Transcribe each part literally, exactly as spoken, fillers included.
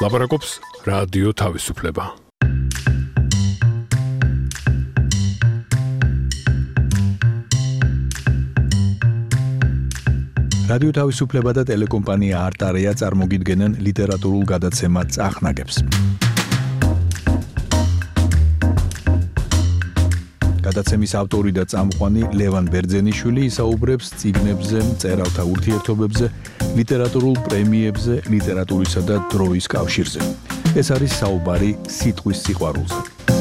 ლაპარაკობს რადიო თავისუფლება. რადიო თავისუფლება და ტელეკომპანია არტარია წარმოგიდგენენ ლიტერატურულ გადაცემად წახნაგებს. გადაცემის ავტორი და წამყვანი ლევან ბერძენიშვილი ისაუბრებს წიგნებზე, მწერალთა ურთიერთობებზე, ლიტერატურულ პრემიებზე, ლიტერატურისა და დროის კავშირზე. ეს არის საუბარი სიტყვის სიყვარულზე.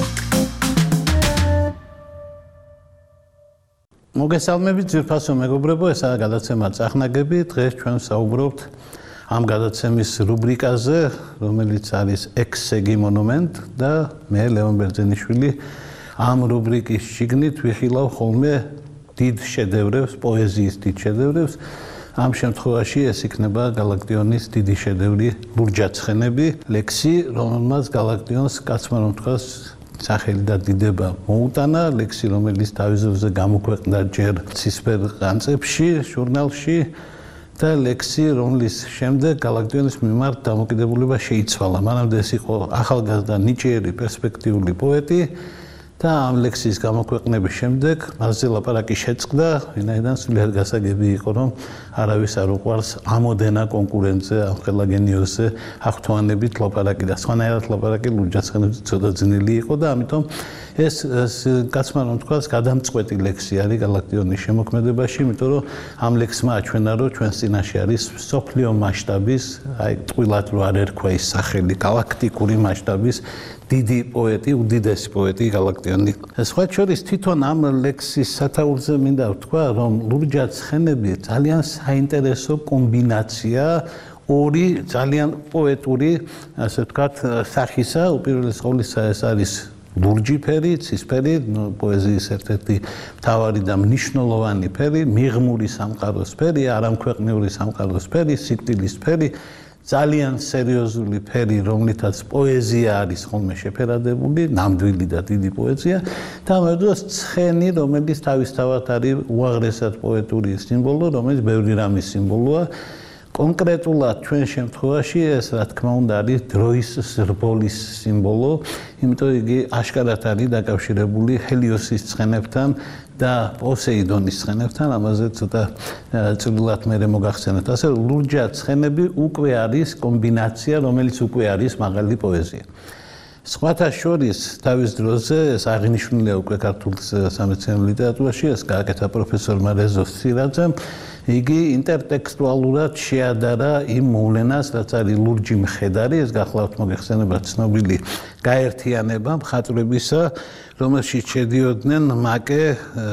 მოგესალმებით ძვირფასო მეგობრებო, ესაა გადაცემა წახნაგები. დღეს ჩვენ საუბრობთ ამ გადაცემის რუბრიკაზე, რომელიც არის ექსეგი მონუმენტ და მე ლევან ბერძენიშვილი ამ რუბრიკის შიგნით ვიხილავ ხოლმე დიდ შედევრებს, პოეზიის დიდ შედევრებს. ამ შემთხვევაში ეს იქნება გალაკტიონის დიდი შედევრი ლურჯაცხენები, ლექსი, რომელმაც გალაკტიონს კაცმა რომ თქვას სახელი და დიდება მოუტანა, ლექსი, რომელიც თავისუფლზე გამოქვეყნდა ჯერ ცისფერ ყანწებში, ჟურნალში და ლექსი, რომლის შემდეგ გალაკტიონის მიმართ დამოკიდებულება შეიცვალა. მანამდე ეს იყო ახალგაზრდა, ნიჭიერი, პერსპექტიული პოეტი და ამ ლექსის გამოქვეყნების შემდეგ მასზე ლაპარაკი შეწყდა, ვინაიდან სულიად გასაგები იყო, რომ არავის არ უყვარს ამოდენა კონკურენტზე, ამ ხელა გენიოსზე აღთვალებით ლაპარაკი და სხვანაირად ლაპარაკი ლურჯაცხენებზე ცოტა ძნელი იყო და ამიტომ ეს კაცმა რომ თქვას გადამწყვეტი ლექსი არის გალაკტიონის შემოქმედებაში, იმიტომ რომ ამ ლექსმა აჩვენა, რომ ჩვენს წინაშე არის მსოფლიო მასშტაბის, აი ტყუილად რო არ ერქვა ის სახელი, გალაქტიკური მასშტაბის დიდი პოეტი, უდიდესი პოეტი გალაკტიონი. სხვა შორის თვითონ ამ ლექსის სათაურზე მინდა ვთქვა, რომ ლურჯაცხენები ძალიან საინტერესო კომბინაცია, ორი ძალიან პოეტური, ასე ვთქვათ, სახისა, უპირველეს ყოვლისა ეს არის ლურჯი ფერი, ცისფერი, პოეზიის ერთ-ერთი მთავარი და მნიშვნელოვანი ფერი, მიღმური სამყაროს ფერი, არამქვეყნიური სამყაროს ფერი, სიკვდილის ფერი. ძალიან სერიოზული ფერი, რომლითაც პოეზია არის ხოლმე შეფერადებული, ნამდვილი და დიდი პოეზია და ამავდროულად ცხენი, რომელიც თავისთავად არის უაღრესად პოეტური სიმბოლო, რომელიც ბევრი რამის სიმბოლოა. კონკრეტულად ჩვენ შემთხვევაში ეს რა თქმა უნდა არის დროის ზრბოლის სიმბოლო, იმიტომ იგი აშკარად არის დაკავშირებული ჰელიოსის ცხენებთან და პოსეიდონის ცხენებთან, ამაზე ცოტა წვრილად მე მოგახსენეთ. ასე ლურჯაცხენები უკვე არის კომბინაცია, რომელიც უკვე არის მაღალი პოეზია. სხვათა შორის თავის დროზე ეს აღნიშნულია უკვე ქართულ სამეცნიერო ლიტერატურაში, ეს გააკეთა პროფესორმა რეზო სირაძემ. იგი ინტერტექსტუალურად შეადარა იმ მოვლენას, რაც არის ლურჯი მხედარი, ეს გახლავთ მოგეხსენებათ ცნობილი გაერთიანება მხატვრებისა, რომელშიც შედიოდნენ მაკე,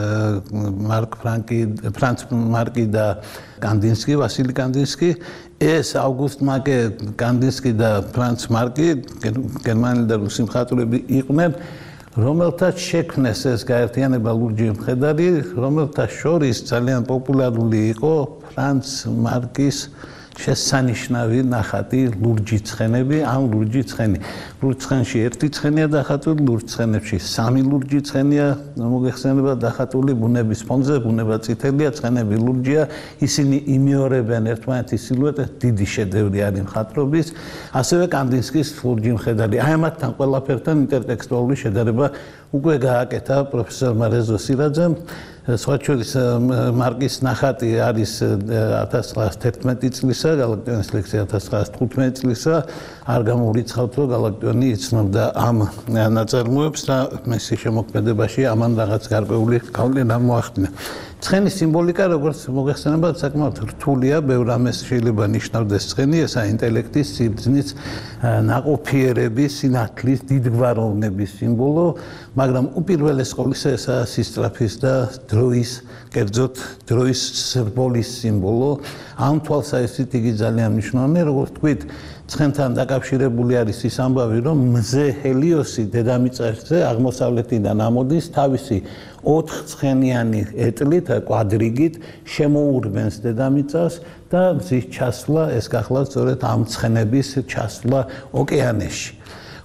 მარკ ფრანკი, ფრანც მარკი და კანდინსკი, ვასილი კანდინსკი. ეს ავგუსტ მაკე, კანდინსკი და ფრანც მარკი, გერმანელი და რუსი მხატვრები იყვნენ, რომელთაც შექმნეს ეს გაერთიანება ლურჯი მხედარი, რომელთა შორის ძალიან პოპულარული იყო ფრანც მარკის შესანიშნავი ნახატი ლურჯი ცხენები, ან ლურჯი ცხენი. ლურჯ ცხენში ერთი ცხენია დახატული, ლურჯ ცხენებში სამი ლურჯი ცხენია მოგეხსენება დახატული ბუნების ფონზე, ბუნება წითელია, ცხენები ლურჯია, ისინი იმეორებენ ერთმანეთის სილუეტებს, დიდი შედევრი არის მხატვრობის, ასევე კანდინსკის ლურჯი მხედარი. აი ამათთან ყველაფერთან ინტერტექსტუალური შედარება უკვე გააკეთა პროფესორმა რეზო სირაძემ. სხვა შორის მარკის ნახატი არის ათას ცხრაას თერთმეტი წლისა, გალაკტიონის ლექსი ათას ცხრაას თხუთმეტი წლისა. არ გამოვრიცხავთ, რომ გალაკტიონი იცნობდა ამ ნაწარმოებს და მისი შემოქმედებაში ამან რაღაც გარკვეული გავლენა მოახდინა. ცხენის სიმბოლიკა, როგორც მოგეხსენებათ, საკმაოდ რთულია, ბევრ რამეს შეიძლება ნიშნავდეს ცხენი, ესაა ინტელექტის, სიბრძნის, ნაყოფიერების, სინათლის, დიდგვაროვნების სიმბოლო, მაგრამ უპირველეს ყოვლისა ესაა სისწრაფის და დროის, კერძოდ დროის ზრბოლის სიმბოლო. ამ თვალსაზრისით იგი ძალიან მნიშვნელოვანია, როგორც თქვით, ცხენთან დაკავშირებული არის ის ამბავი, რომ მზე ჰელიოსი დედამიწაზე აღმოსავლეთიდან ამოდის თავისი ოთხცხენიანი ეტლით, კვადრიგით შემოურბენს დედამიწას და მზის ჩასვლა ეს გახლავთ სწორედ ამ ცხენების ჩასვლა ოკეანეში.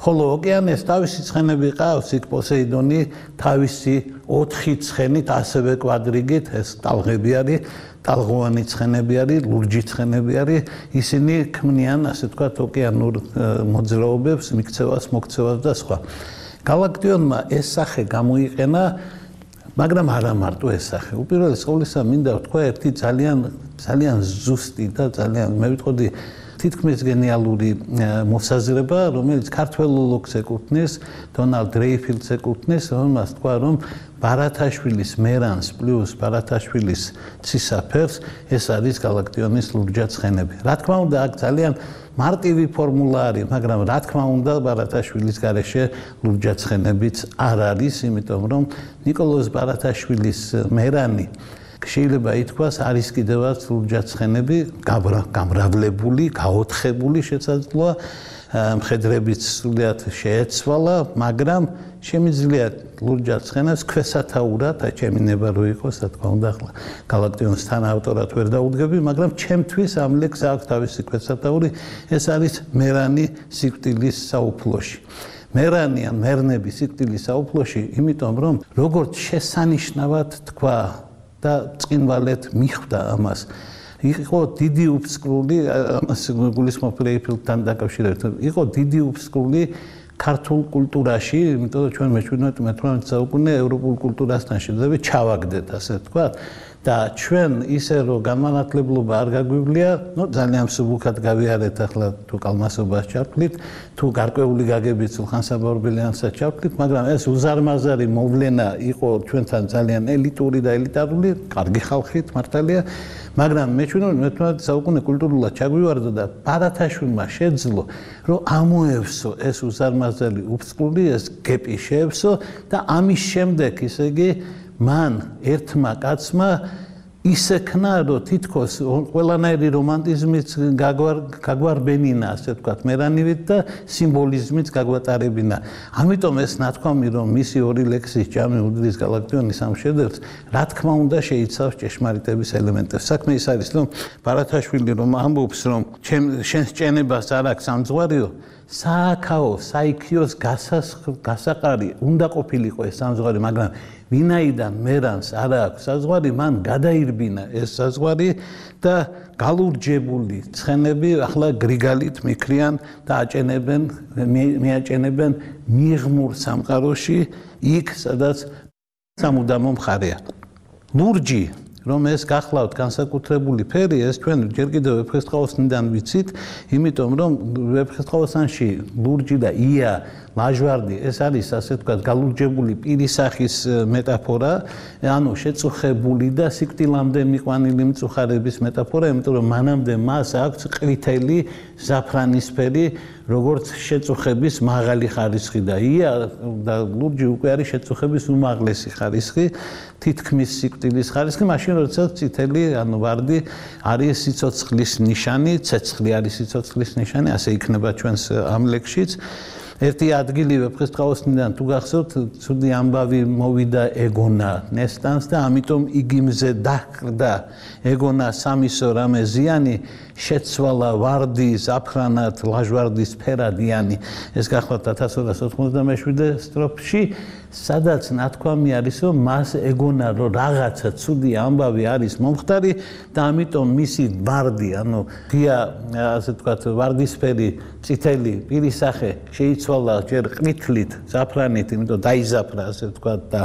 ხოლო ოკეანეს თავისი ცხენები ყავს, იქ პოსეიდონი თავისი ოთხი ცხენით ასევე კვადრიგით, ეს ტალღები არის, ტალღოვანი ცხენები არის, ლურჯი ცხენები არის, ისინი ქმნიან, ასე ვთქვათ, ოკეანურ მოძრაობებს, მიქცევას, მოქცევას და სხვა. გალაქტიონმა ეს სახე გამოიყენა, მაგრამ არა მარტო ეს სახე. უპირველეს ყოვლისა მინდა ვთქვა ერთი ძალიან ძალიან ზუსტი და ძალიან მე ვიტყოდი თითქმის გენიალური მოსაზრება, რომელიც ქართველოლოგს ეკუთვნის, დონალდ დრეიფილდს ეკუთვნის, რომელმაც თქვა, რომ ბარათაშვილის მერანს პლუს ბარათაშვილის ცისაფერს ეს არის გალაქტიონის ლურჯაცხენები. რა თქმა უნდა, აქ ძალიან მარტივი ფორმულა არის, მაგრამ რა თქმა უნდა, ბარათაშვილის გარეშე ლურჯაცხენებიც არ არის, იმიტომ რომ ნიკოლოზ ბარათაშვილის მერანი შეიძლება ითქვას არის კიდევაც ლურჯაცხენები გამრავლებული, გაოთხებული შესაძლოა, მხედრებიც სრულიად შეეცვალა, მაგრამ შემიძლია ლურჯაცხენებს ქვესათაურად, აი ჩემი ნება რო იყოს, რა თქმა უნდა, ახლა გალაქტიონს თან ავტორად ვერ დაუდგები, მაგრამ ჩემთვის ამ ლექს აქვს თავისი ქვესათაური, ეს არის მერანი სიკვდილის საუფლოში. მერანი ან მერნები სიკვდილის საუფლოში, იმიტომ რომ როგორც შესანიშნავად თქვა და წინვალეთ მიხვდა ამას. იყო დიდი უფსკრული, ამას გულისხმობ დრეიფილდთან დაკავშირებით, იყო დიდი უფსკრული ქართულ კულტურაში, იმიტომ რომ ჩვენ მეჩვიდმეტ-მეთვრამეტე საუკუნე ევროპულ კულტურასთან შედარებით ჩავაგდეთ, ასე ვთქვათ. და ჩვენ ისე რომ განმანათლებლობა არ გაგვივლია, ნუ ძალიან მსუბუქად გავიარეთ ახლა თუ კალმასობას ჩავთვლით, თუ გარკვეული გაგებით სულხან-საბა ორბელიანსაც ჩავთვლით, მაგრამ ეს უზარმაზარი მოვლენა იყო ჩვენთან ძალიან ელიტური და ელიტარული, კარგი ხალხით მართალია, მაგრამ მეჩვიდმეტ-მეთვრამეტე საუკუნე კულტურულად ჩაგვივარდა და ბარათაშვილმა შეძლო, რომ ამოევსო ეს უზარმაზარი უფსკრული, ეს გეპი შეევსო და ამის შემდეგ, ისე იგი მან ერთმა კაცმა ისექნა, რომ თითქოს ყველანაირი რომანტიზმიც გაგვარბენინა, ასე ვთქვათ, მერანივით და სიმბოლიზმიც გაგვატარებინა. ამიტომ ეს ნათქვამი, რომ მისი ორი ლექსის ჯამი უდრის გალაქტიონის ამ შედევრს, რა თქმა უნდა შეიცავს ჭეშმარიტების ელემენტებს. საქმე ის არის, რომ ბარათაშვილი რომ ამბობს, რომ შენს ჭენებას არ აქვს სამძღვარიო, სააქაო, საიქიოს გასაყარი უნდა ყოფილიყო ეს სამძღვარი, მაგრამ ვინაიდან მერანს არ აქვს საზღვარი, მან გადაირბინა ეს საზღვარი და გალურჯებული ცხენები ახლა გრიგალით მიქრიან და აჭენებენ, მიაჭენებენ მიღმურ სამყაროში, იქ სადაც სამუდამო მხარეა. ლურჯი, რომ ეს გახლავთ განსაკუთრებული ფერი, ეს ჩვენ ჯერ კიდევ ვეფხისტყაოსნიდან ვიცით, იმიტომ რომ ვეფხისტყაოსანში ლურჯი და ია ლაჟვარდი, ეს არის ასე ვთქვათ გალურჯებული პირისახის მეტაფორა, ანუ შეწუხებული და სიკვდილამდე მიყვანილი მწუხარების მეტაფორა, იმიტომ რომ მანამდე მას აქვს ყვითელი ზაფრანისფერი, როგორც შეწუხების მაღალი ხარისხი და ია და ლურჯი უკვე არის შეწუხების უმაღლესი ხარისხი, თითქმის სიკვდილის ხარისხი, მაშინ როცა წითელი, ანუ ვარდი არის სიცოცხლის ნიშანი, ცეცხლი არის სიცოცხლის ნიშანი, ასე იქნება ჩვენს ამ ლექსშიც. ერთი ადგილი ვეფხისტყაოსნიდან თუ გახსოვთ, ცუდი ამბავი მოვიდა ეგონა ნესტანს და ამიტომ იგი მზე დაჰკრდა ეგონა სამისო რამე ზიანი შეცვალა ვარდი ზაფრანად ლაჟვარდის ფერადიანი. ეს გახლავთ ათას ორას ოთხმოცდამეშვიდე სტროფში, სადაც ნათქვამი არის, რომ მას ეგონა, რომ რაღაცა ცუდი ამბავი არის მომხდარი და ამიტომ მისი ვარდი, ანუ ღია, ასე ვთქვათ, ვარდისფერი წითელი პირისახე შეიცვალა ჯერ ყვითლით, ზაფრანით, იმიტომ დაიზაფრა, ასე ვთქვათ, და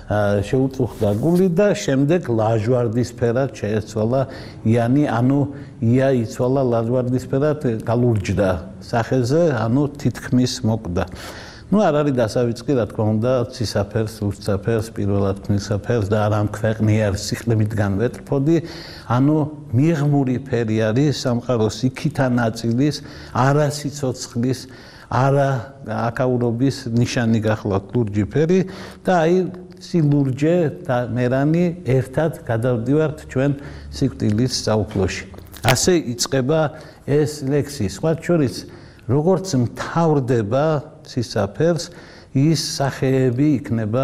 შეუწუხდა გული და შემდეგ ლაჟვარდისფერად შეეცვალა იანი, ანუ ია იცვალა ლაჟვარდისფერად, გალურჯდა სახეზე, ანუ თითქმის მოკვდა. ნუ არ არის დასავიწყი, რა თქმა უნდა, ცისაფერს, ლურჯსაფერს, პირველად ქმნილსაფერს და არ ამ ქვეყნიერ სიყრმიდან ვეტრფოდი, ანუ მიღმური ფერი არის სამყაროს იქითა ნაწილის, არა სიცოცხლის, არა აკაურობის ნიშანი გახლავთ ლურჯი ფერი და აი სილურჯე და მერანი ერთად გადავდივართ ჩვენ სიკვდილის საუფლოში. ასე იწყება ეს ლექსი, სხვა შორის როგორც მთავრდება ცისაფერს, ის სახეები იქნება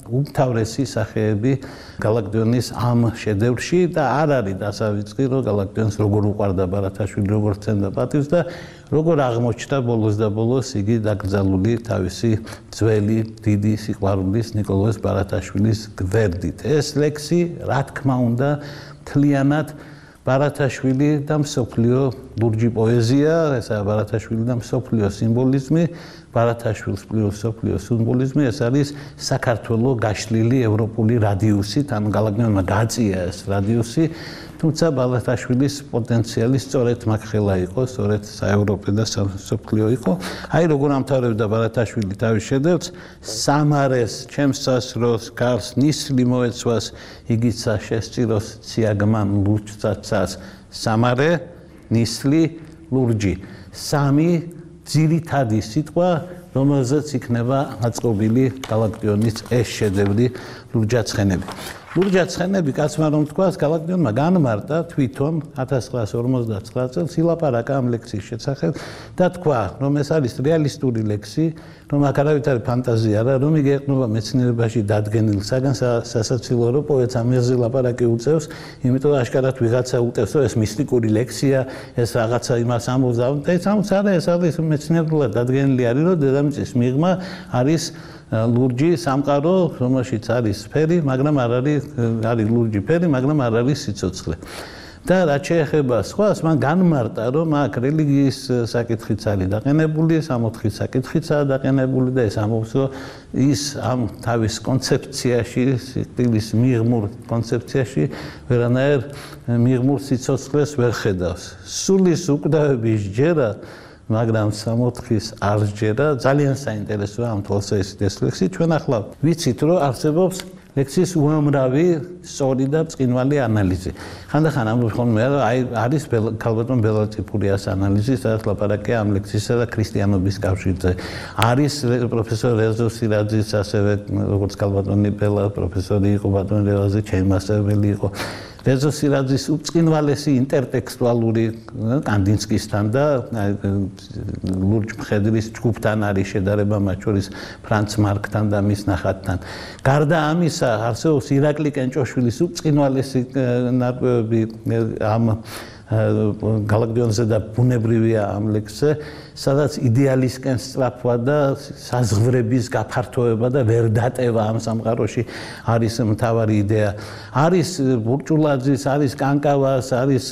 უმთავრესი სახეები გალაკტიონის ამ შედევრში და არ არის დასავიწყი, რომ გალაკტიონს როგორ უყვარდა ბარათაშვილი, როგორ ცემდა პატივს და როგორ აღმოჩნდა ბოლოს და ბოლოს იგი დაკრძალული თავისი ძველი დიდი სიყვარულის ნიკოლოზ ბარათაშვილის გვერდით. ეს ლექსი, რა თქმა უნდა, მთლიანად ბარათაშვილი და მსოფლიო ლურჯი პოეზია, ესაა ბარათაშვილი და მსოფლიო სიმბოლიზმი, ბარათაშვილის პლუს მსოფლიო სიმბოლიზმი, ეს არის საქართველოს გაშლილი ევროპული რადიუსით, ანუ გალაკტიონმა გააწია ეს რადიუსი, თუმცა ბარათაშვილის პოტენციალი სწორედ მაგხელა იყო, სწორედ საევროპე და სამსოფლიო იყო. აი როგორ ამთავრებდა ბარათაშვილი თავის შედევრს, სამარეს, ჩემს სასროს, გარს ნისლი მოეცვას, იგიცა შესწიროს ციაგმან ლურჯცაცას, სამარე, ნისლი, ლურჯი. სამი ძირითადი სიტყვა, რომელზეც იქნება აწყობილი გალაკტიონის ეს შედევრი ლურჯაცხენები. ლურჯაცხენები, კაცმა რომ თქვას, გალაკტიონმა განმარტა თვითონ ათას ცხრაასი ორმოცდათვრამეტ წელს ილაპარაკა ამ ლექსის შესახებ და თქვა, რომ ეს არის რეალისტური ლექსი, რომ აქ არავითარი არის ფანტაზია არა, რომ იგი ეყრდნობა მეცნიერებაში დადგენილ საგან სასაცილო, რომ პოეტს ამაზე ლაპარაკი უწევს, იმიტომ რომ აშკარად ვიღაცა უწევს, რომ ეს მისტიკური ლექსია, ეს რაღაცა იმას ამბობს და ეს ამბობს არა, ეს არის მეცნიერულად დადგენილი არის, რომ დედამიწის მიღმა არის ლურჯი სამყარო, რომელშიც არის ფერი, მაგრამ არ არის არის ლურჯი ფერი, მაგრამ არ არის სიცოცხლე. და რაც შეეხება სხვას, მან განმარტა, რომ აქ რელიგიის საკითხიც არის დაყენებული, სამოთხის საკითხიცაა დაყენებული და ეს ამბობს, რომ ის ამ თავის კონცეფციაში, სტილის მიღმურ კონცეფციაში ვერანაირ მიღმურ სიცოცხლეს ვერ ხედავს. სულის უკვდავების ჯერა მაგრამ სამოთხის არ ჯერა ძალიან საინტერესოა ამ თვალსაზრისით ეს ლექსი. ჩვენ ახლა ვიცით, რომ არსებობს ლექსის უამრავი სწორი და ბრწყინვალე ანალიზი. ხანდახან ამბობს ხოლმე, რომ აი არის ქალბატონ ბელატიფურიას ანალიზი, სადაც ლაპარაკია ამ ლექსისა და ქრისტიანობის კავშირზე. არის პროფესორ რეზო სირაძის ასევე როგორც ქალბატონი ბელა პროფესორი იყო, ბატონი რევაზი ჩემი მასწავლებელი იყო. რეზო სირაძის უწყინვალესი ინტერტექსტუალური კანდინსკისთან და ლურჯ მხედრის ჯგუფთან არის შედარება მათ შორის ფრანც მარკთან და მის ნახატთან. გარდა ამისა, არსებობს ირაკლი კენჭოშვილის უწყინვალესი ნარკვევები ამ გალაკტიონზე და ბუნებრივია ამ ლექსზე, სადაც იდეალისკენ სწრაფვა და საზღვრების გაფართოება და ვერ დატევა ამ სამყაროში არის მთავარი იდეა. არის ბურჭულაძის, არის კანკავას, არის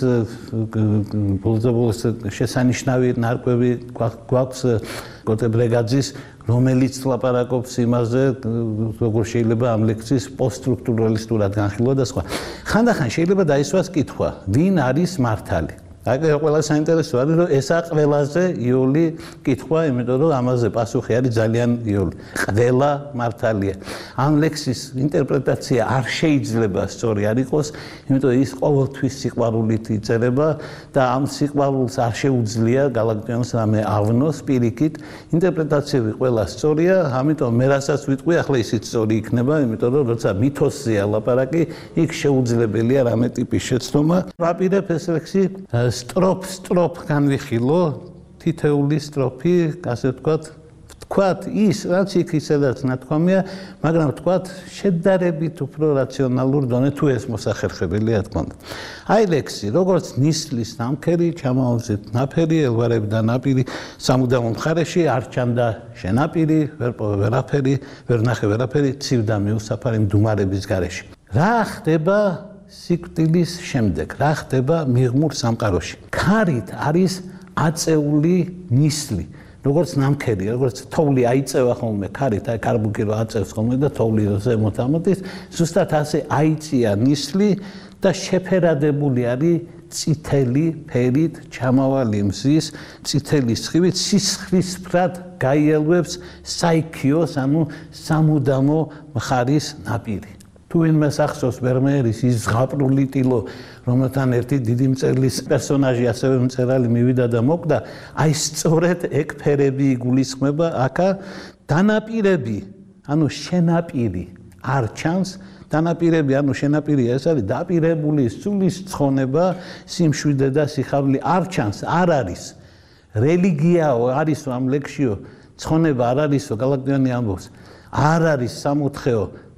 ბოლოს შესანიშნავი ნარკვევი გვაქვს კოტებრეგაძის, რომელიც ლაპარაკობს იმაზე, როგორ შეიძლება ამ ლექსის პოსტსტრუქტურალისტურად განხილვა და სხვა. ხანდახან შეიძლება დაისვას კითხვა, ვინ არის მართალი? აი ყველა საინტერესო არის, რომ ესა ყველაზე იოლი კითხვა, იმიტომ რომ ამაზე პასუხი არის ძალიან იოლი. ყველა მართალია. ამ ლექსის ინტერპრეტაცია არ შეიძლება სწორი არ იყოს, იმიტომ რომ ის ყოველთვის სიყვარულით იწერება და ამ სიყვარულს არ შეუძლია გალაკტიონს რამე ავნოს პირიქით. ინტერპრეტაციები ყველა სწორია, ამიტომ მე რასაც ვიტყვი, ახლა ისიც სწორი იქნება, იმიტომ რომ როცა მითოსზეა ლაპარაკი, იქ შეუძლებელია რამე ტიპის შეცდომა. ვაპირებ ეს ლექსი სტროფ-სტროფ განვიხილო, თითეული სტროფი, ასე ვთქვათ, ვთქვათ ის, რაც იქ ისედაც ნათქვამია, მაგრამ ვთქვათ შედარებით უფრო რაციონალურ დონე თუ ეს მოსახერხებელია თქმა უნდა. აი ლექსი, როგორც ნისლის ნამქერი, ჩამაუზეთ ნაფერი, ელვარები და ნაპირი, სამუდამო მხარეში არ ჩანდა შენაპირი, ვერ პოვე ვერაფერი, ვერ ნახე ვერაფერი, ცივდა მიუსაფარი მდუმარების გარეშე. რა ხდება სიკვდილის შემდეგ, რა ხდება მიღმურ სამყაროში? ქარით არის აწეული ნისლი, როგორც ნამქერი, როგორც თოვლი აიწევა ხოლმე ქარით, აი კარბუკი რო აწევს ხოლმე და თოვლი ზემოთ ამოდის, ზუსტად ასე აიწია ნისლი და შეფერადებული არის წითელი ფერით, ჩამავალი მზის, წითელი სხივით, სისხლისფრად გაიელვებს საიქიოს, ანუ სამუდამო მხარის ნაპირი. თუ ვინმეს ახსოვს ვერმეერის ის ზღაპრული ტილო, რომელთან ერთი დიდი მწერლის პერსონაჟი, ასევე მწერალი მივიდა და მოკვდა, აი სწორედ ეგ ფერები იგულისხმება, აქა დანაპირები, ანუ შენაპირი არ ჩანს, დანაპირები, ანუ შენაპირი ეს არის დაპირებული სულის ცხონება, სიმშვიდე და სიხარული არ ჩანს, არ არის. რელიგიაო არისო ამ ლექსიო, ცხონება არ არისო, გალაკტიონი ამბობს. არ არის სამოთხეო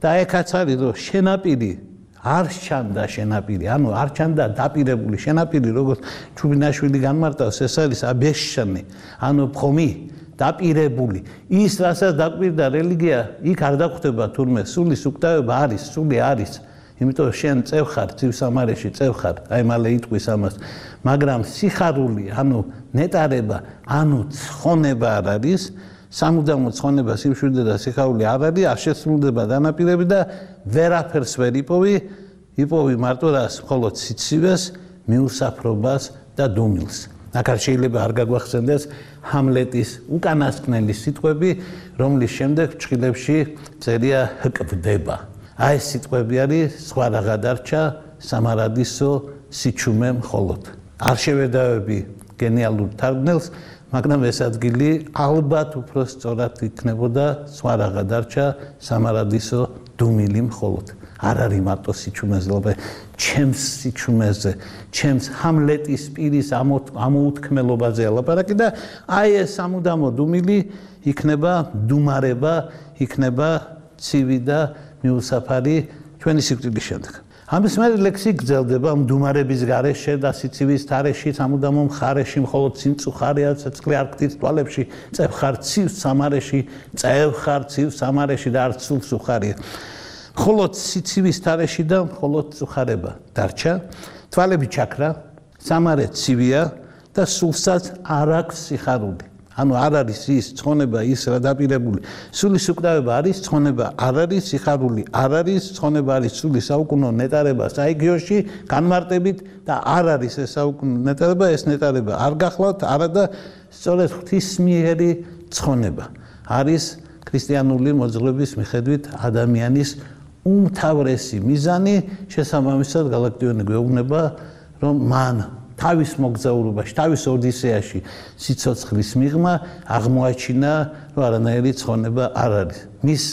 და ეკაც არის რომ შენაპირი არ ჩანდა შენაპირი, ანუ არ ჩანდა დაპირებული შენაპირი, როგორც ჩუბინაშვილი განმარტავს, ეს არის აბეშანი, ანუ ფხომი, დაპირებული. ის, რასაც დაკვირდა რელიგია, იქ არ დახვდება თურმე, სულის უკვდავება არის, სული არის. იმიტომ შენ წევ ხარ, ცივსამარეში წევ ხარ, აი მალე იტყვის ამას. მაგრამ სიხარული, ანუ ნეტარება, ანუ ცხონება არ არის, სამუდამო ცხონება, სიმშვიდე და სიხარული არ არის, არ შესრულდება დანაპირები და ვერაფერს ვერ იპოვი, იპოვი მარტო რას, მხოლოდ სიცივეს, მიუსაფრობას და დუმილს. აქ შეიძლება არ გაგვახსენდეს ჰამლეტის უკანასკნელი სიტყვები, რომლის შემდეგ ფრჩხილებში წერია ჰკვდება. აი ეს სიტყვები არის სხვა რა გადარჩა სამარადისო სიჩუმე მხოლოდ. არ შევედავები გენიალურ თარგმნელს, მაგრამ ეს ადგილი ალბათ უფრო სწორად იქნებოდა სხვა რა გადარჩა სამარადისო დუმილი მხოლოდ. არ არის მარტო სიჩუმეზე, ჩემს სიჩუმეზე, ჩემს ჰამლეტის პირის ამოუთქმელობაზე ლაპარაკი და აი ეს სამუდამო დუმილი იქნება დუმარება, იქნება ცივი და მიუსაფარი ჩვენი სიკვდილის შემდეგ. ამის მერე ლექსი გრძელდება მდუმარების გარეშე და სიცივის თარეში, სამუდამო მხარეში, მხოლოდ სიმწუხარეა, ცეცხლი არ გდით თვალებში, წევ ხარ ცივ სამარეში, წევ ხარ ცივ სამარეში და არც სულს უხარია. მხოლოდ სიცივის თარეში და მხოლოდ წუხარება დარჩა, თვალები ჩაქრა, სამარე ცივია და სულსაც არ აქვს სიხარული. ანუ არ არის ის ცხონება ის რა დაპირებული. სულის უკვდავება არის, ცხონება არ არის, სიხარული არ არის, ცხონება არის სულის საუკუნო ნეტარება საიგიოში, განმარტებით და არ არის ეს საუკუნო ნეტარება, ეს ნეტარება არ გახლავთ, არა და სწორედ ღვთისმიერი ცხონება. არის ქრისტიანული მოძღვრების მიხედვით ადამიანის უმთავრესი მიზანი, შესაბამისად გალაქტიონი გვეუბნება, რომ მან თავის მოგზაურობაში, თავის ოდისეაში სიცოცხლის მიღმა აღმოაჩინა, რომ არანაირი ცხონება არ არის. მის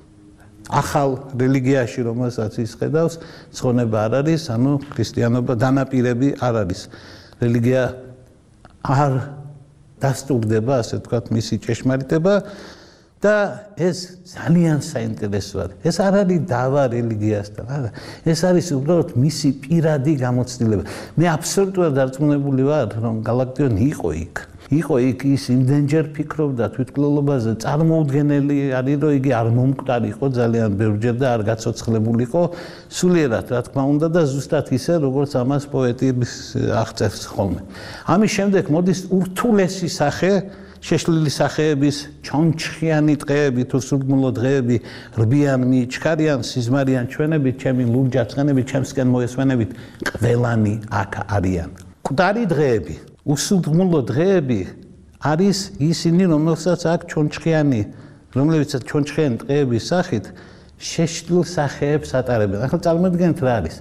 ახალ რელიგიაში, რომელსაც ის ხედავს, ცხონება არ არის, ანუ ქრისტიანობა დანაპირები არ არის. რელიგია არ დასტურდება, ასე ვთქვათ, მისი ჭეშმარიტება და ეს ძალიან საინტერესო არის. ეს არ არის დავა რელიგიასთან, არა. ეს არის უბრალოდ მისი პირადი გამოცდილება. მე აბსოლუტურად დარწმუნებული ვარ, რომ გალაქტიონი იყო იქ. იყო იქ ის იმდენჯერ ფიქრობდა თვითმკვლელობაზე, წარმოუდგენელი არის, რომ იგი არ მომკვდარი იყო ძალიან ბევრჯერ და არ გაცოცხლებულიყო სულიერად, რა თქმა უნდა და ზუსტად ისე, როგორც ამას პოეტი აღწერს ხოლმე. ამის შემდეგ მოდის ურთულესი სახე შეშლილი სახეების ჩონჩხიანი დღეები თუ სულგმულო დღეები რბიან მიჩქარიან სიზმარიან ჩვენებით ჩემი ლურჯა ცხენებით ჩემსკენ მოესვენებით ყველანი აქ არიან. მკვდარი დღეები, უსულგმულო დღეები არის ისინი, რომელსაც აქ ჩონჩხიანი, რომლებიცაც ჩონჩხიანი დღეების სახით შეშლილ სახეებს ატარებენ. ახლა წარმოიდგინეთ რა არის.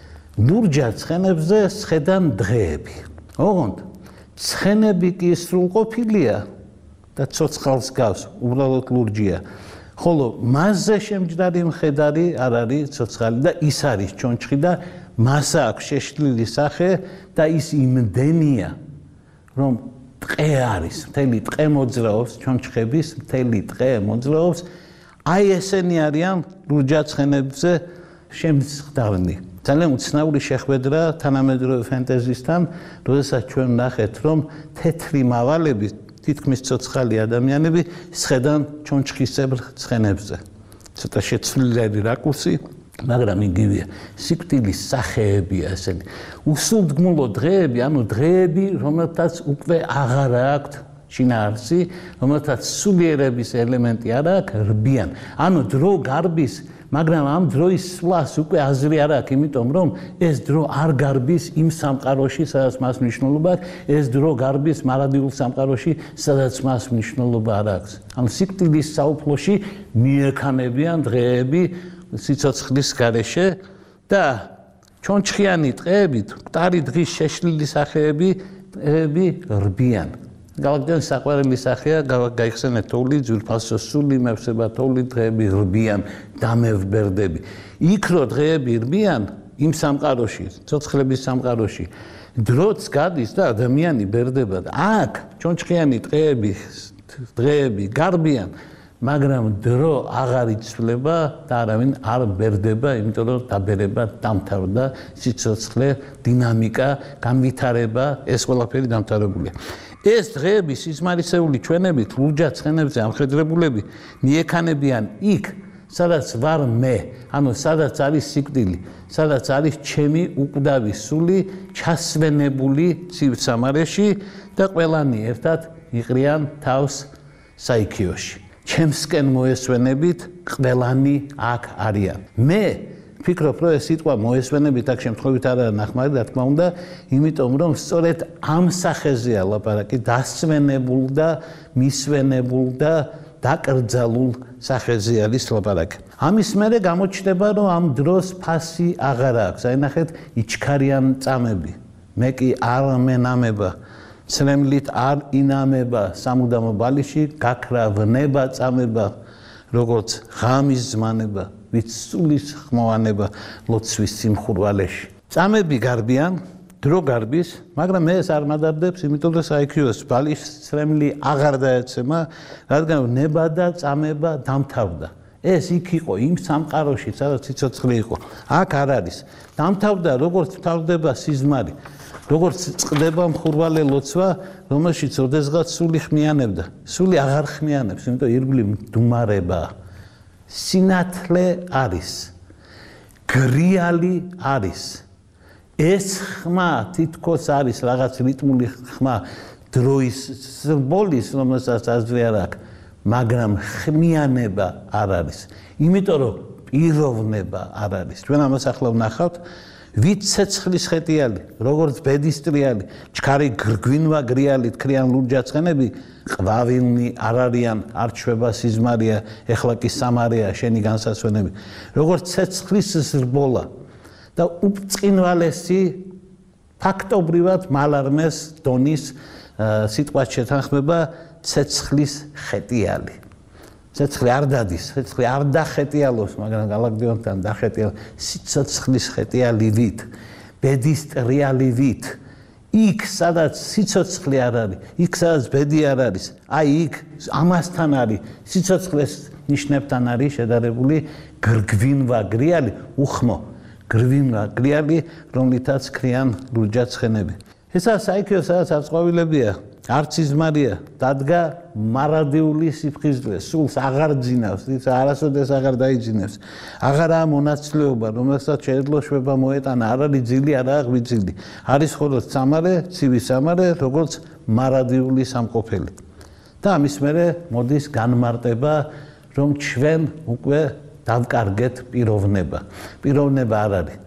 ლურჯა ცხენებზე სხედან დღეები. ოღონდ ცხენები კი სრულყოფილია და ცოცხალს გავს, უბრალოდ ლურჯია. ხოლო მასზე შემჯდარი მხედარი არ არის ცოცხალი და ის არის ჩონჩხი და მას აქვს შეშლილი სახე და ის იმდენია, რომ ტყე არის, მთელი ტყე მოძრაობს, ჩონჩხების მთელი ტყე მოძრაობს. აი ესენი არიან ლურჯა ცხენებზე შემძღვარი. ძალიან უცნაური შეხვედრა თანამედროვე ფენტეზისთან, როდესაც ჩვენ ვნახეთ, რომ თეთრი მავალები, თითქმის ცოცხალი ადამიანები სხედან ჩონჩხისებრ ცხენებზე. ცოტა შეცვლილი რაკურსი, მაგრამ იგივეა. სიკვდილის სახეებია ესენი. უსულდგმულო დღეები, ანუ დღეები, რომელთაც უკვე აღარ აქვთ შინაარსი, რომელთაც სულიერების ელემენტი არ აქვს, რბიან. ანუ დრო გარბის, მაგრამ ამ დროის სვლას უკვე აზრი არ აქვს, იმიტომ რომ ეს დრო არ გარბის იმ სამყაროში, სადაც მას მნიშვნელობა აქვს, ეს დრო გარბის მარადიულ სამყაროში, სადაც მას მნიშვნელობა არ აქვს. ანუ სიკვდილის საუფლოში მიექანებიან დღეები სიცოცხლის გარეშე და ჩონჩხიანი ტყეებით, მკვდარი დღის შეშლილი სახეები რბიან. გალაქტიონის საყვარელი სახეა გაიხსენეთ თოვლი, ძვირფასო სული, მევსება თოვლი, დღეები რბიან, დამევრბერდები. იქ რო დღეები რბიან იმ სამყაროში, ცოცხლების სამყაროში, დროც გადის და ადამიანი ბერდება და აქ ჩონჩხიანი ტყეები, დღეები გარბიან მაგრამ დრო აღარ იცვლება და არავინ არ ბერდება, იმიტომ რომ დაბერება დამთავრდა, სიცოცხლე, დინამიკა, განვითარება, ეს ყველაფერი დამთავრებულია. ეს დღეები სიზმარისეული ჩვენებით, ლურჯად ცხენებზე ამხედრებულები მიექანებიან იქ, სადაც ვარ მე, ანუ სადაც არის სიკვდილი, სადაც არის ჩემი უკვდავი სული ჩასვენებული ცივ სამარეში და ყველანი ერთად იყრიან თავს საიქიოში. ჩემსკენ მოესვენებით, ყველანი აქ არიან. მე ვფიქრობ, რომ ეს სიტყვა მოესვენებით აქ შემთხვევით არ არის ნახმარი, რა თქმა უნდა, იმიტომ რომ სწორედ ამ სახეზეა ლაპარაკი, დასვენებულ და მისვენებულ და დაკრძალულ სახეზე არის ლაპარაკი. ამის მერე გამოჩნდება, რომ ამ დროს ფასი აღარ აქვს. აი ნახეთ, იჩქარიან წამები. მე კი არ მენამება. ცრემლით არ ინამება სამუდამო ბალიში, გაქრავნება წამება, როგორც ღამის ზმანება, ვით სულის ხმოვანება ლოცვის სიმხურვალეში. წამები გარბიან, დრო გარბის, მაგრამ მე ეს არ მადარდებს, იმიტომ რომ საიქიოს ბალის ცრემლი აღარ დაეცემა, რადგან ნება და წამება დამთავრდა. ეს იქ იყო იმ სამყაროში, სადაც სიცოცხლე იყო. აქ არ არის. დამთავრდა, როგორც თავდება სიზმარი. როგორც წყდება მხურვალე ლოცვა, რომელშიც ოდესღაც სული ხმიანებდა. სული აღარ ხმიანებს, იმიტომ ირგვლივ მდუმარება. სინათლე არის. გრიალი არის. ეს ხმა თითქოს არის რაღაც რიტმული ხმა დროის სრბოლის, რომელსაც აზრი არ აქვს, მაგრამ ხმიანება არ არის. იმიტომ რომ პიროვნება არ არის. ჩვენ ამას ახლა ვნახავთ. ვით ცეცხლის ხეტიალი, როგორც ბედისტრიალი, ჩქარი გრგვინვა გრიალი თქრიან ლურჯაცხენები, ყვავილნი არ არიან, არ ჩვება სიზმარია, ეხლა კი სამარეა შენი განსასვენები. როგორც ცეცხლის ზრბოლა და უბრწყინვალესი ფაქტობრივად მალარმეს დონის სიტყვას შეთანხმება ცეცხლის ხეტიალი. ცეცხლი არ დადის, ცეცხლი არ დახეტიალოს, მაგრამ გალაკტიონთან დახეტიალ სიცოცხლის ხეტიალივით, ბედისტრიალივით, იქ სადაც სიცოცხლე არ არის, იქ სადაც ბედი არ არის, აი იქ ამასთან არის, სიცოცხლეს ნიშნებთან არის შედარებული გრგვინვა გრიალი, უხმო გრგვინვა გრიალი, რომლითაც ქრიან ლურჯაცხენები. ესაა საიქიო, სადაც არც ყვავილებია, არც სიზმარია, დადგა მარადიული სიფხიზლე, სულს აღარ ძინავს, არასოდეს აღარ დაიძინებს. აღარაა მონაცვლეობა, რომელსაც შეეძლო შვება მოეტანა, არ არის ძილი, არაა ღვიძლი. არის მხოლოდ სამარე, ცივი სამარე, როგორც მარადიული სამყოფელი. და ამის მერე მოდის განმარტება, რომ ჩვენ უკვე დავკარგეთ პიროვნება. პიროვნება არ არის.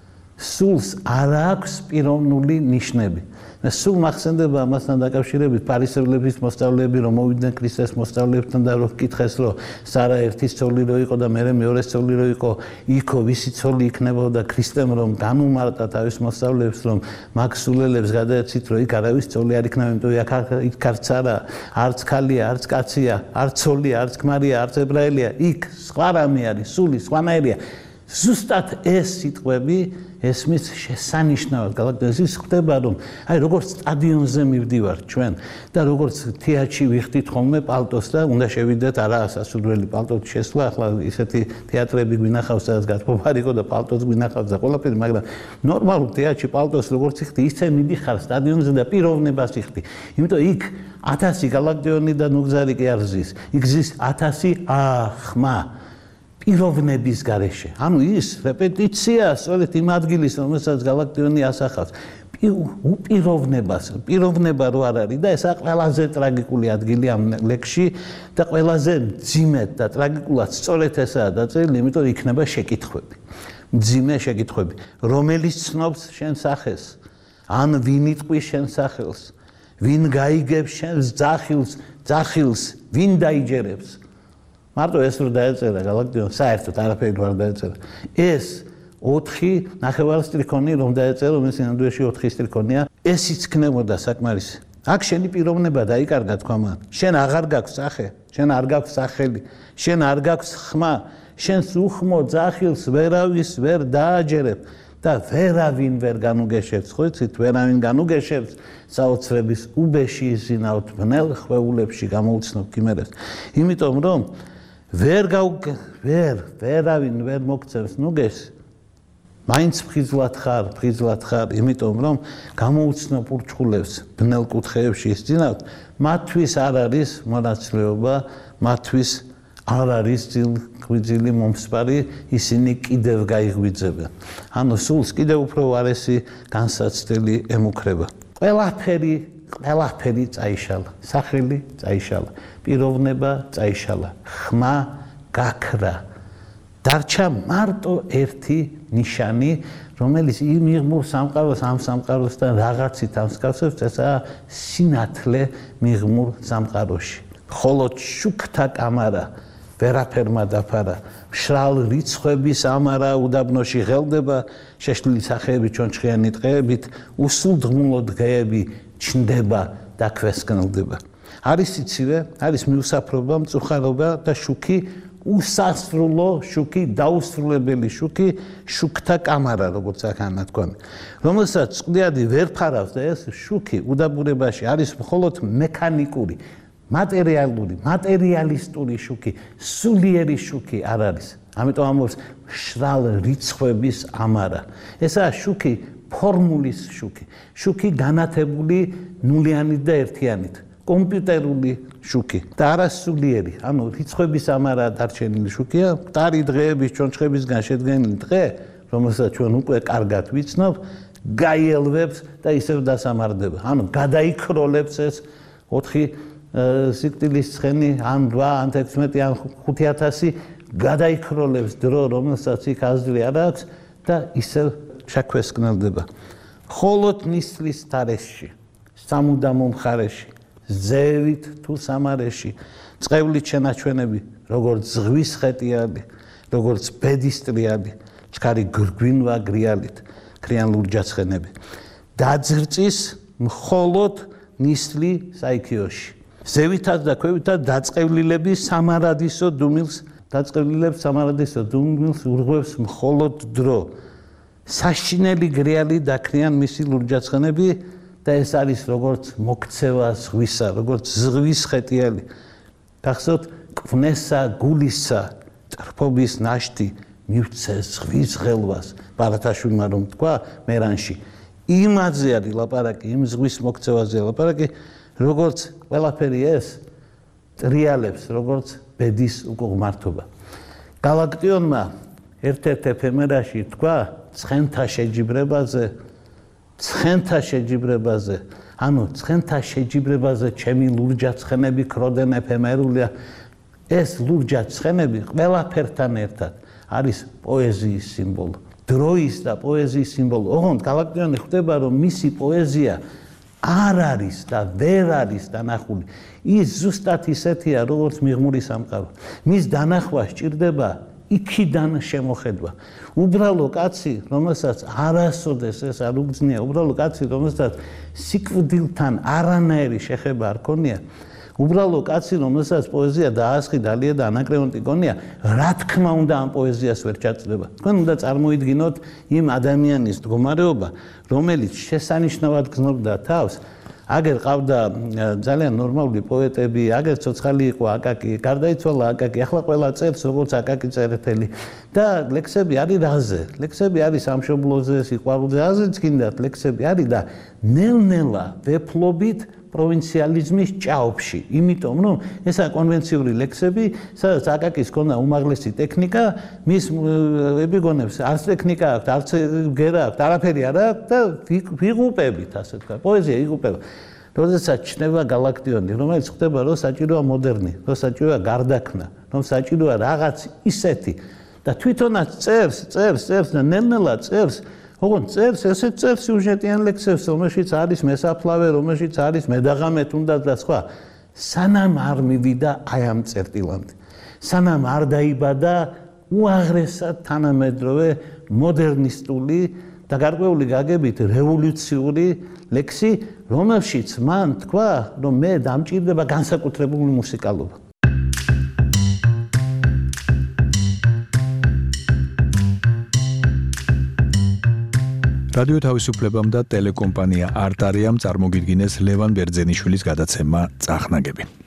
სულს არ აქვს პიროვნული ნიშნები. სულ მახსენდება ამასთან დაკავშირებით ფარისევლების მოსწავლეები, რომ მოვიდნენ ქრისტეს მოსწავლეებთან და რომ კითხეს, რომ სარა ერთის ცოლი რო იყო და მერე მეორეს ცოლი რო იყო, იქო ვისი ცოლი იქნებოდა ქრისტემ რომ განუმარტა თავის მოსწავლეებს, რომ მაგ სულელებს გადაეცით, რომ იქ არავის ცოლი არ იქნება, იმიტომ იქ არც არა, არც ქალია, არც კაცია, არც ცოლია, არც ქმარია, არც ებრაელია, იქ სხვა რამე არის, სული სხვანაირია. ზუსტად ეს სიტყვები ესმის შესანიშნავად გალაქტიზმის ხდება, რომ აი როგორც სტადიონზე მივდივართ ჩვენ და როგორც თეატრში ვიხდით ხოლმე პალტოს და უნდა შევიდეთ არაა სასურველი პალტოს შესვლა, ახლა ისეთი თეატრები გვინახავს, სადაც გათბობარიყო და პალტოს გვინახავს და ყველაფერი, მაგრამ ნორმალურ თეატრში პალტოს როგორც იხდი, ისე მიდიხარ სტადიონზე და პიროვნებას იხდი. იმიტომ იქ ათასი გალაქტიონი და ნუგზარი კი არ ზის. იქ ზის ათასი ახმა. პიროვნების გარეშე. ანუ ის რეპეტიცია სწორედ იმ ადგილის, რომელსაც გალაქტიონი ასახავს. უპიროვნებას, პიროვნება რო არ არის და ესა ყველაზე ტრაგიკული ადგილი ამ ლექსში და ყველაზე მძიმედ და ტრაგიკულად სწორედ ესაა დაწერილი, იმიტომ რომ იქნება შეკითხვები. მძიმე შეკითხვები, რომელიც ცნობს შენ სახეს, ან ვინ იტყვის შენ სახელს, ვინ გაიგებს შენს ძახილს, ძახილს ვინ დაიჯერებს. მარტო ეს რო დაეწერა გალაქტიონ, საერთოდ არაფერი არ დაეწერა. ეს ოთხი ნახევარსტრიქონი რომ დაეწერა, რომელიც ინდუეთში ოთხი სტრიქონია, ესიც ქნებოდა საკმარისი. აქ შენი პიროვნება დაიკარგა თქვა მან. შენ აღარ გაქვს სახე, შენ არ გაქვს სახელი, შენ არ გაქვს ხმა, შენს უხმო ძახილს ვერავის ვერ დააჯერებ და ვერავინ ვერ განუგეშებს, ხო იცით, ვერავინ განუგეშებს საოცრების უბეში იზინავთ ბნელ ხვეულებში გამოუცნობ გიმერებს. იმიტომ რომ ვერ გავ ვერ ვერავინ ვერ მოგწევს ნუგეს. მაინც ფხიზლად ხარ, ფხიზლად ხარ, იმიტომ რომ გამოუცნობ ურჩხულებს ბნელ კუთხეებში იზინავთ, მათთვის არ არის მონაცვლეობა, მათთვის არ არის ღვიძლი მომსპარი, ისინი კიდევ გაიღვიძებენ. ანუ სულს კიდევ უფრო ვარესი განსაცდელი ემუქრება. ყველაფერი, ყველაფერი წაიშალა, სახელი წაიშალა, პიროვნება წაიშალა, ხმა გაქრა. დარჩა მარტო ერთი ნიშანი, რომელიც იმ მიღმურ სამყაროს ამ სამყაროსთან რაღაცით ამსგავსებს, ესაა სინათლე მიღმურ სამყაროში. ხოლო შუქთა კამარა ვერაფერმა დაფარა, მშრალ რიცხვების ამარა უდაბნოში ღელდება, შეშლილი სახეები ჩონჩხიანი ტყეებით, უსულდღმულო დღეები ჩნდება და ქვესკნელდება. არის სიცივე, არის მიუსაფრობა, მწუხარობა და შუქი, უსასრულო შუქი, დაუსრულებელი შუქი, შუქთა კამარა, როგორც აქ თქვენ. რომელსაც წყდიადი ვერ ფარავს და ეს შუქი უდაბურებაში არის მხოლოდ მექანიკური, მატერიალური, მატერიალისტური შუქი, სულიერი შუქი არ არის. ამიტომ ამბობს მშრალ რიცხვების ამარა. ესაა შუქი ფორმულის შუქი. შუქი განათებული ნულიანით და ერთიანით. კომპიუტერული შუქი და არასულიერი, ანუ რიცხვების ამარა დარჩენილი შუქია, მკვდარი დღეების ჩონჩხებისგან შედგენილი დღე, რომელსაც ჩვენ უკვე კარგად ვიცნობ, გაიელვებს და ისევ დასამარდება. ანუ გადაიქროლებს ეს ოთხი სიკვდილის ცხენი, ან რვა, ან თექვსმეტი, ან ხუთი ათასი გადაიქროლებს დრო, რომელსაც იქ აზრი არ აქვს და ისევ შექვესკნელდება. მხოლოდ ნისლის თარეში, სამუდამო მხარეში, ზევით თუ სამარეში, წყევლით შენაჩვენები, როგორც ზღვის ხეტიალი, როგორც ბედისტრიალი, ჩქარი გრგვინვა გრიალით, ქრიან ლურჯაცხენები. დაძრწის მხოლოდ ნისლი საიქიოში. ზევითაც და ქვევითაც დაწყევლილები სამარადისო დუმილს, დაწყევლილებს სამარადისო დუმილს ურღვევს მხოლოდ დრო. საშინელი გრიალი დაქრიან მისი ლურჯაცხენები და ეს არის როგორც მოქცევა ზღვისა, როგორც ზღვის ხეტიალი. გახსოვთ, კვნესა გულისა, ტრფობის ნაშთი მივცე ზღვის ღელვას, ბარათაშვილმა რომ თქვა მერანში. იმაზე არის ლაპარაკი, იმ ზღვის მოქცევაზე ლაპარაკი, როგორც ყველაფერი ეს ტრიალებს, როგორც ბედის უკუღმართობა. გალაქტიონმა ერთ-ერთ ეფემერაში თქვა ცხენთა შეჯიბრებაზე, ცხენთა შეჯიბრებაზე, ანუ ცხენთა შეჯიბრებაზე ჩემი ლურჯაცხენები ქროდნენ ეფემერულია. ეს ლურჯაცხენები ყველაფერთან ერთად არის პოეზიის სიმბოლო, დროის და პოეზიის სიმბოლო. ოღონდ გალაქტიონი ხვდება, რომ მისი პოეზია არ არის და ვერ არის დანახული. ის ზუსტად ისეთია, როგორც მიღმური სამყარო. მის დანახვა სჭირდება იქიდან შემოხედვა. უბრალო კაცი, რომელსაც არასოდეს ეს არ უგრძნია, უბრალო კაცი, რომელსაც სიკვდილთან არანაირი შეხება არ ქონია, უბრალო კაცი, რომელსაც პოეზია დაასხი დალია და ანაკრეონტი გონია, რა თქმა უნდა ამ პოეზიას ვერ ჩაწყდება. თქვენ უნდა წარმოიდგინოთ იმ ადამიანის მდგომარეობა, რომელიც შესანიშნავად გრძნობდა თავს, აგერ ყავდა ძალიან ნორმალური პოეტები, აგერ ცოცხალი იყო აკაკი, გარდაიცვალა აკაკი, ახლა ყველა წერს როგორც აკაკი წერეთელი და ლექსები არის რაზე? ლექსები არის სამშობლოზე, სიყვარულზე, აზრიც გინდათ, ლექსები არის და ნელ-ნელა ვეფლობით პროვინციალიზმის ჭაობში, იმიტომ რომ ესა კონვენციური ლექსები, სადაც აკაკის ქონდა უმაღლესი ტექნიკა, მის ეპიგონებს არც ტექნიკა აქვს, არც გერა აქვს, არაფერი არ აქვს და ვიღუპებით, ასე თქვა, პოეზია იღუპება. როდესაც ჩნდება გალაქტიონი, რომელიც ხდება, რომ საჭიროა მოდერნი, რომ საჭიროა გარდაქმნა, რომ საჭიროა რაღაც ისეთი და თვითონაც წერს, წერს, წერს და ნელ-ნელა წერს. ოღონდ წერს, ესე წერს სიუჟეტიან ლექსებს, რომელშიც არის მესაფლავე, რომელშიც არის მედაღამე თუნდაც და სხვა. სანამ არ მივიდა აი ამ წერტილამდე. სანამ არ დაიბადა უაღრესად თანამედროვე მოდერნისტული და გარკვეული გაგებით რევოლუციური ლექსი, რომელშიც მან თქვა, რომ მე დამჭირდება განსაკუთრებული მუსიკალობა. რადიო თავისუფლებამ და ტელეკომპანია არტარიამ წარმოგიდგინეს ლევან ბერძენიშვილის გადაცემა წახნაგები.